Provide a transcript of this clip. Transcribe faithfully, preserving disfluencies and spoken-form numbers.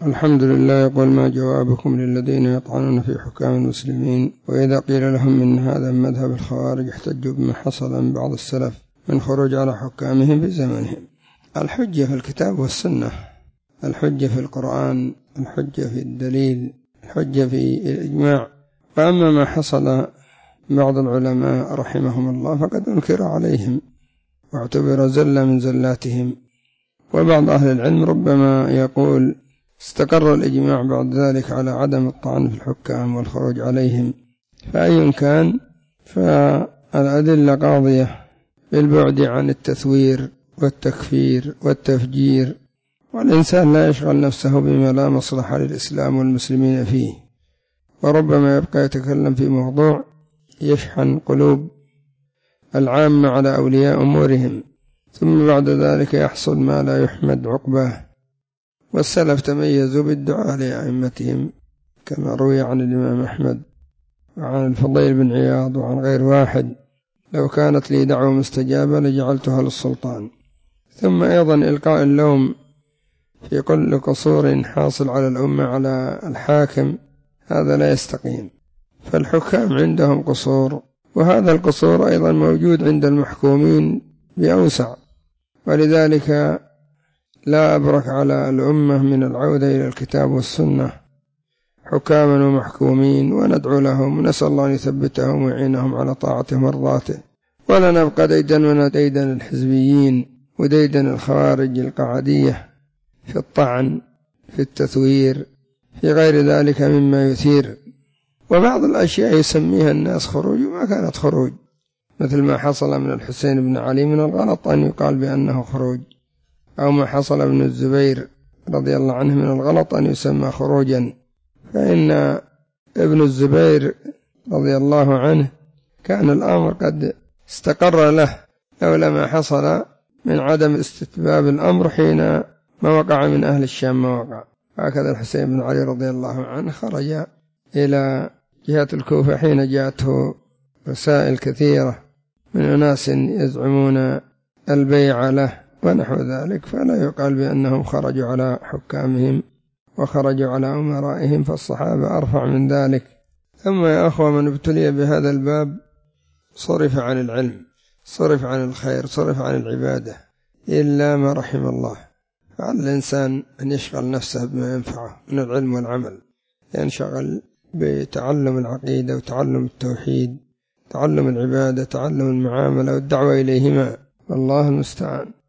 الحمد لله. يقول: ما جوابكم للذين يطعنون في حكام المسلمين وإذا قيل لهم إن هذا مذهب الخوارج احتجوا بما حصل من بعض السلف من خروج على حكامهم في زمنهم. الحجة في الكتاب والسنة، الحجة في القرآن، الحجة في الدليل، الحجة في الإجماع. وأما ما حصل بعض العلماء رحمهم الله فقد أنكر عليهم واعتبر زلة من زلاتهم. وبعض أهل العلم ربما يقول استقر الإجماع بعد ذلك على عدم الطعن في الحكام والخروج عليهم. فأي كان فالأدلة قاضية بالبعد عن التثوير والتكفير والتفجير، والإنسان لا يشغل نفسه بما لا مصلحة للإسلام والمسلمين فيه، وربما يبقى يتكلم في موضوع يشحن قلوب العامة على أولياء أمورهم، ثم بعد ذلك يحصل ما لا يحمد عقباه. والسلف تميزوا بالدعاء لأئمتهم كما روي عن الإمام أحمد وعن الفضيل بن عياض وعن غير واحد: لو كانت لي دعوة مستجابة لجعلتها للسلطان. ثم أيضا إلقاء اللوم في كل قصور حاصل على الأمة على الحاكم، هذا لا يستقيم. فالحكام عندهم قصور، وهذا القصور أيضا موجود عند المحكومين بأوسع، ولذلك لا أبرك على الأمة من العودة إلى الكتاب والسنة حكاما ومحكومين، وندعو لهم ونسأل الله أن يثبتهم ويعينهم على طاعته ومرضاته، ولا نبقى ديدن ديدن الحزبيين وديدن الخوارج القعدية في الطعن في التثوير في غير ذلك مما يثير. وبعض الأشياء يسميها الناس خروج وما كانت خروج، مثل ما حصل من الحسين بن علي من الغلط أن يقال بأنه خروج، أو ما حصل من الزبير رضي الله عنه من الغلط أن يسمى خروجا. فإن ابن الزبير رضي الله عنه كان الأمر قد استقر له لولا ما حصل من عدم استتباب الأمر حين ما وقع من أهل الشام ما وقع. هكذا الحسين بن علي رضي الله عنه خرج إلى جهة الكوفة حين جاءته رسائل كثيرة من أناس يزعمون البيع له ونحو ذلك، فلا يقال بأنهم خرجوا على حكامهم وخرجوا على أمرائهم، فالصحابة أرفع من ذلك. ثم يا أخوة، من ابتلي بهذا الباب صرف عن العلم، صرف عن الخير، صرف عن العبادة إلا ما رحم الله. فعلى الإنسان أن يشغل نفسه بما ينفعه من العلم والعمل، ينشغل بتعلم العقيدة وتعلم التوحيد، تعلم العبادة، تعلم المعاملة والدعوة إليهما، والله المستعان.